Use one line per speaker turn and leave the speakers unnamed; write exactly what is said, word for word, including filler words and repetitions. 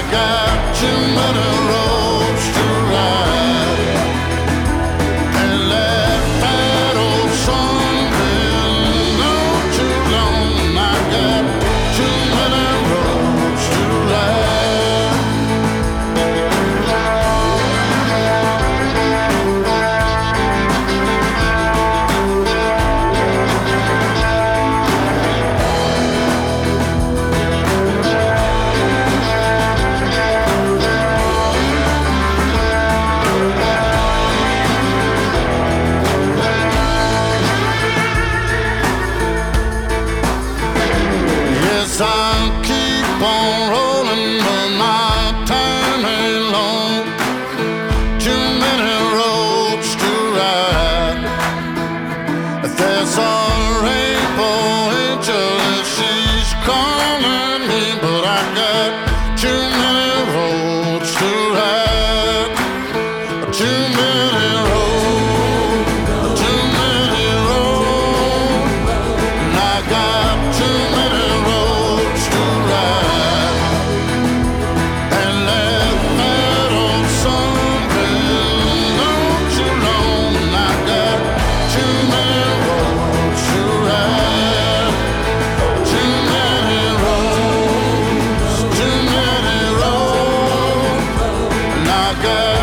got too many roads to ride, and let that old song been on too long. I got too many roads to ride. Yes, I'll keep on rolling, but my time ain't long. Too many roads to ride. There's a rainbow angel and she's calling me, but I got too many roads to ride. Too many roads, too many roads, and I got too many roads to ride. And let that old song been on too long, and I got too many roads to ride. Too many roads, too many roads, and I got